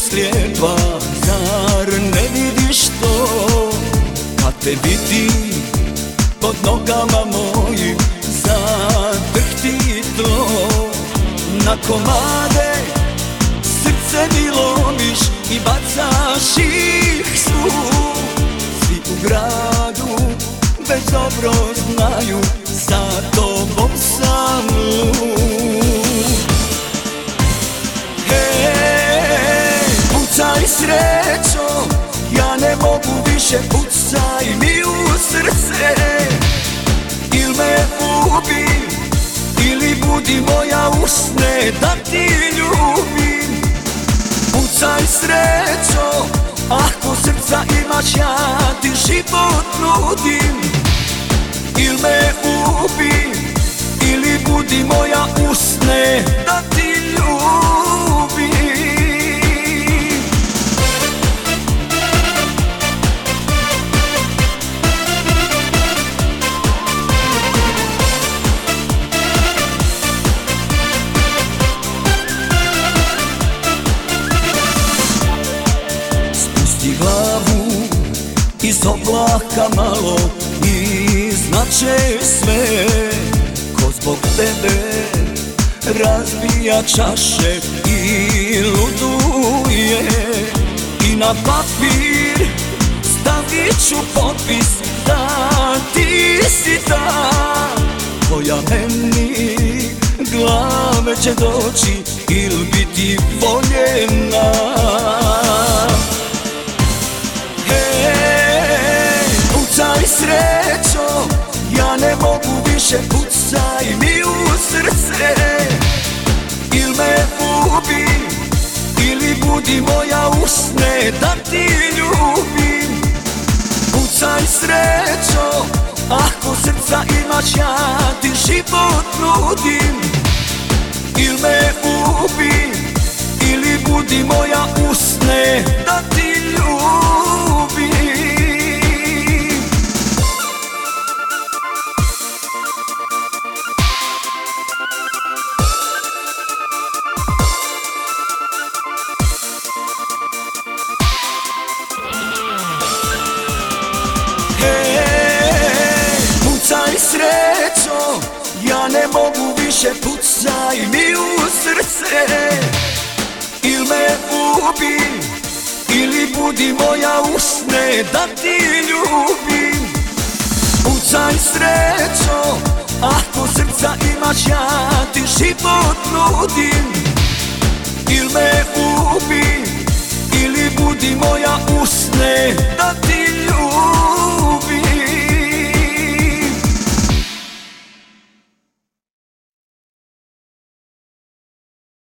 slijepa, zar ne vidiš to? Kad te vidim pod nogama mojim, zadrhti to. Na komade srce mi lomiš i bacaš ih svud. Svi u gradu već dobro znaju, za tobom sam lud. Hej, pucaj srećo, ja ne mogu više, pucaj mi u srce. Il me ubi, ili budi moja usne, da ti ljubim. Pucaj srećo, ako srca imaš, ja ti život nudim. Il me ubi, ili budi moja usne, da ti ljubim. Spusti glavu iz oblaka malo i znače sve, ko zbog tebe razbija čaše i luduje. I na papir stavit ću potpis da ti si ta, koja meni glave će doći ili biti voljena. Pucaj srećo, ja ne mogu više, pucaj mi u srce. Il me ubi, ili budi moja usne, da ti ljubim. Pucaj srećo, ako srca imaš, ja ti život nudim. Il me ubi, ili budi moja usne, da ti ljubim. Pucaj srećo, ja ne mogu više, pucaj mi u srce. Il me ubi, ili budi moja usne, da ti ljubim. Pucaj srećo, ako srca imaš, ja ti život nudim. Il me ubi, ili budi moja usne, da ti